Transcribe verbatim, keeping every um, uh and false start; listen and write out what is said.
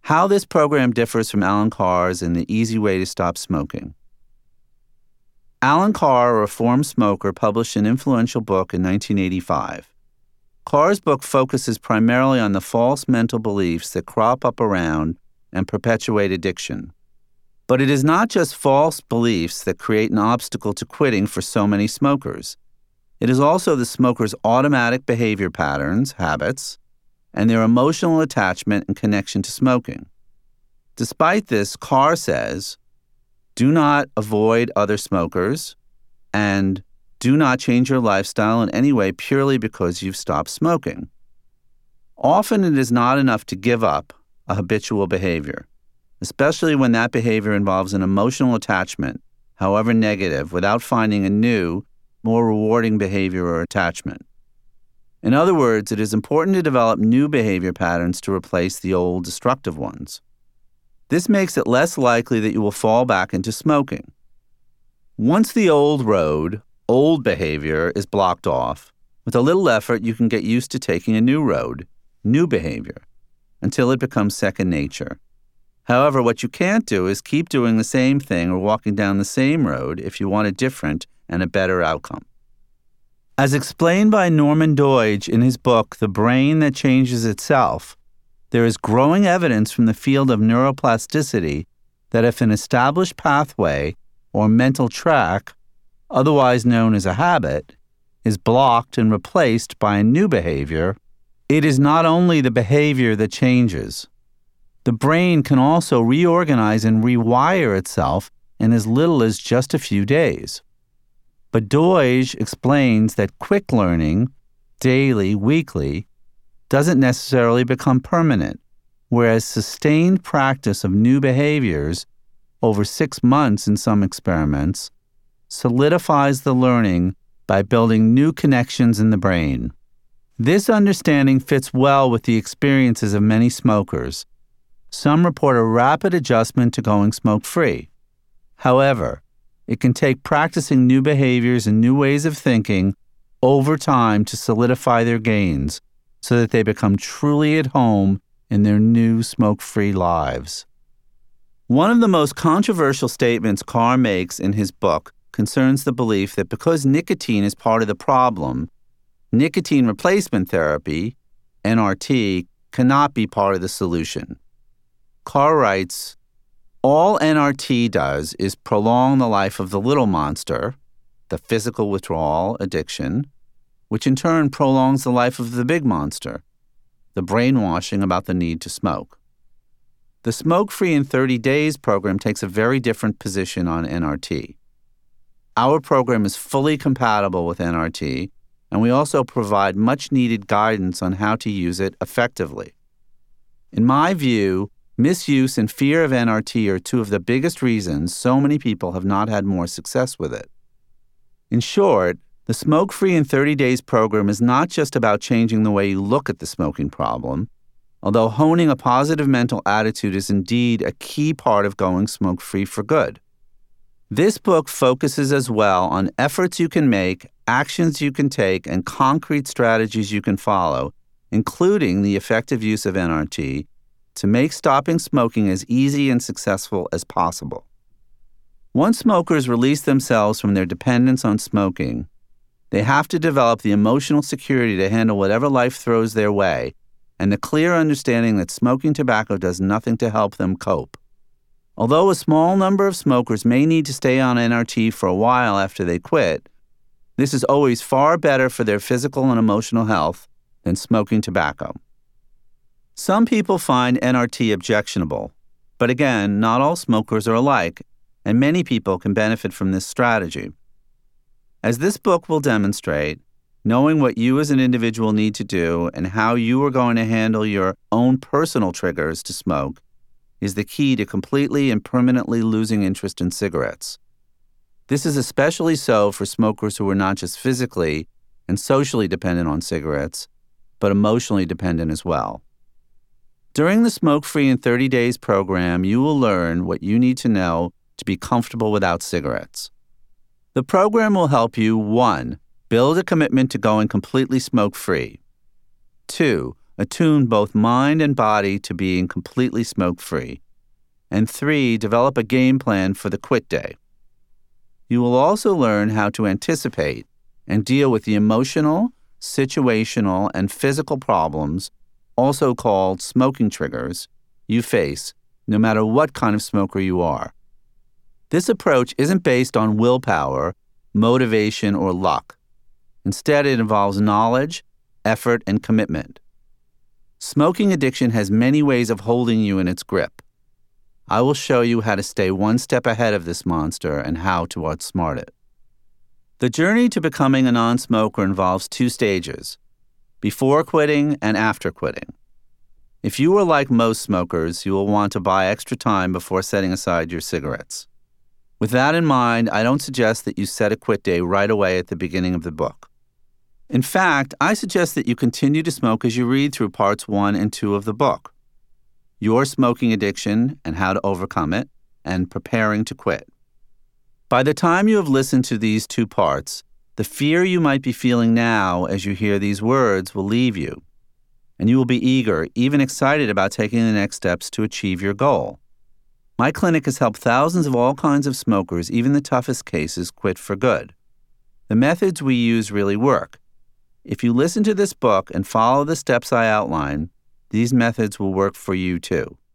How this program differs from Alan Carr's and the easy way to stop smoking. Alan Carr, a reformed smoker, published an influential book in nineteen eighty-five. Carr's book focuses primarily on the false mental beliefs that crop up around and perpetuate addiction. But it is not just false beliefs that create an obstacle to quitting for so many smokers. It is also the smoker's automatic behavior patterns, habits, and their emotional attachment and connection to smoking. Despite this, Carr says, do not avoid other smokers, and do not change your lifestyle in any way purely because you've stopped smoking. Often it is not enough to give up a habitual behavior, especially when that behavior involves an emotional attachment, however negative, without finding a new, more rewarding behavior or attachment. In other words, it is important to develop new behavior patterns to replace the old destructive ones. This makes it less likely that you will fall back into smoking. Once the old road, old behavior is blocked off, with a little effort you can get used to taking a new road, new behavior, until it becomes second nature. However, what you can't do is keep doing the same thing or walking down the same road if you want a different and a better outcome. As explained by Norman Doidge in his book, The Brain That Changes Itself, there is growing evidence from the field of neuroplasticity that if an established pathway or mental track, otherwise known as a habit, is blocked and replaced by a new behavior, it is not only the behavior that changes. The brain can also reorganize and rewire itself in as little as just a few days. But Doidge explains that quick learning, daily, weekly, doesn't necessarily become permanent, whereas sustained practice of new behaviors over six months in some experiments solidifies the learning by building new connections in the brain. This understanding fits well with the experiences of many smokers. Some report a rapid adjustment to going smoke-free. However, it can take practicing new behaviors and new ways of thinking over time to solidify their gains so that they become truly at home in their new smoke-free lives. One of the most controversial statements Carr makes in his book concerns the belief that because nicotine is part of the problem, nicotine replacement therapy, N R T, cannot be part of the solution. Carr writes, all N R T does is prolong the life of the little monster, the physical withdrawal addiction, which in turn prolongs the life of the big monster, the brainwashing about the need to smoke. The Smoke-Free in thirty days program takes a very different position on N R T. Our program is fully compatible with N R T, and we also provide much-needed guidance on how to use it effectively. In my view, misuse and fear of N R T are two of the biggest reasons so many people have not had more success with it. In short, the Smoke-Free in thirty days program is not just about changing the way you look at the smoking problem, although honing a positive mental attitude is indeed a key part of going smoke-free for good. This book focuses as well on efforts you can make, actions you can take, and concrete strategies you can follow, including the effective use of N R T, to make stopping smoking as easy and successful as possible. Once smokers release themselves from their dependence on smoking, they have to develop the emotional security to handle whatever life throws their way, and the clear understanding that smoking tobacco does nothing to help them cope. Although a small number of smokers may need to stay on N R T for a while after they quit, this is always far better for their physical and emotional health than smoking tobacco. Some people find N R T objectionable, but again, not all smokers are alike, and many people can benefit from this strategy. As this book will demonstrate, knowing what you as an individual need to do and how you are going to handle your own personal triggers to smoke is the key to completely and permanently losing interest in cigarettes. This is especially so for smokers who are not just physically and socially dependent on cigarettes, but emotionally dependent as well. During the Smoke-Free in thirty days program, you will learn what you need to know to be comfortable without cigarettes. The program will help you, one, build a commitment to going completely smoke-free. Two, attune both mind and body to being completely smoke-free. And three, develop a game plan for the quit day. You will also learn how to anticipate and deal with the emotional, situational, and physical problems, also called smoking triggers, you face, no matter what kind of smoker you are. This approach isn't based on willpower, motivation, or luck. Instead, it involves knowledge, effort, and commitment. Smoking addiction has many ways of holding you in its grip. I will show you how to stay one step ahead of this monster and how to outsmart it. The journey to becoming a non-smoker involves two stages: before quitting and after quitting. If you are like most smokers, you will want to buy extra time before setting aside your cigarettes. With that in mind, I don't suggest that you set a quit day right away at the beginning of the book. In fact, I suggest that you continue to smoke as you read through parts one and two of the book: Your Smoking Addiction and How to Overcome It, and Preparing to Quit. By the time you have listened to these two parts, the fear you might be feeling now as you hear these words will leave you, and you will be eager, even excited about taking the next steps to achieve your goal. My clinic has helped thousands of all kinds of smokers, even the toughest cases, quit for good. The methods we use really work. If you listen to this book and follow the steps I outline, these methods will work for you too.